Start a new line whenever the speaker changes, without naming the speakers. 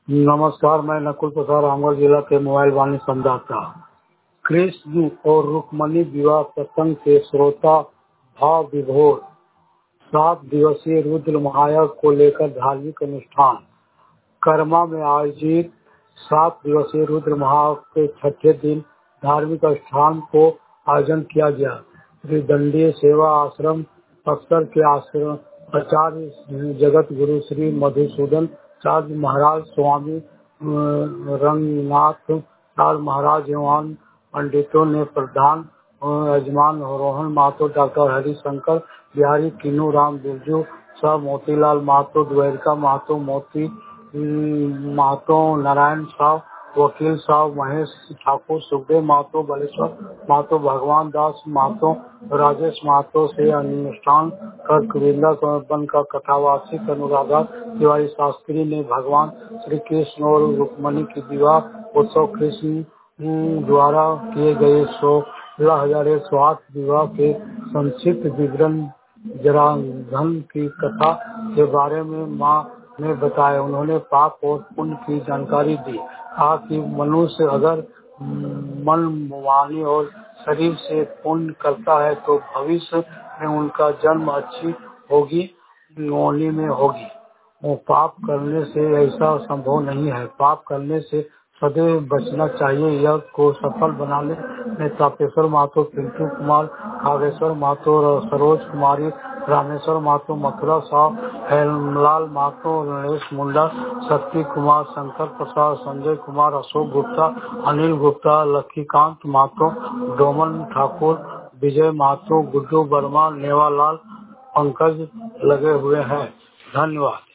नमस्कार, मैं नकुल प्रसाद रामगढ़ जिला के मोबाइल वाणी संवाददाता। कृष्ण और रुक्मणी विवाह प्रसंग के श्रोता भाव विभोर 7 दिवसीय रुद्र महायज्ञ को लेकर धार्मिक अनुष्ठान। कर्मा में आयोजित 7 दिवसीय रुद्र महायज्ञ के छठे दिन धार्मिक अनुष्ठान को आयोजन किया गया। श्री दंडीय सेवा आश्रम बक्सर के आश्रम आचार्य जगत गुरु श्री मधुसूदन चार्य महाराज, स्वामी रंगनाथ चार्य महाराज एवं पंडितों ने प्रधान यजमान रोहन महतो, डॉक्टर हरिशंकर बिहारी, किन्नू राम बिरजू शाह, मोतीलाल महतो, द्वारिका महतो, मोती महतो, नारायण साहब, वकील साहब, महेश ठाकुर, सुखदेव महतो, बलेश्वर महतो, भगवान दास महतो, राजेश महतो से अनुष्ठान कर वृंदावन का कथावाचिक अनुराधा तिवारी शास्त्री ने भगवान श्री कृष्ण और रुक्मणी की विवाह उत्सव कृष्ण द्वारा किए गए 16,108 विवाह के संक्षिप्त विवरण जरासंध की कथा के बारे में मां ने बताया। उन्होंने पाप और पुण्य की जानकारी दी। कहा कि मनुष्य अगर मन, वाणी और शरीर से पुण्य करता है तो भविष्य में उनका जन्म अच्छी होगी योनि में होगी। पाप करने से ऐसा संभव नहीं है। पाप करने से सदैव बचना चाहिए। यज्ञ को सफल बनाने में तापेश्वर महतो, पिंटू कुमार, खागेश्वर महतो, सरोज कुमारी, रामेश्वर महतो, मथुरा साहब, हेमलाल महतो, नरेश मुंडा, शक्ति कुमार, शंकर प्रसाद, संजय कुमार, अशोक गुप्ता, अनिल गुप्ता, लक्ष्मीकांत महतो, डोमन ठाकुर, विजय महतो, गुड्डू वर्मा, नेवालाल, पंकज लगे हुए हैं। धन्यवाद।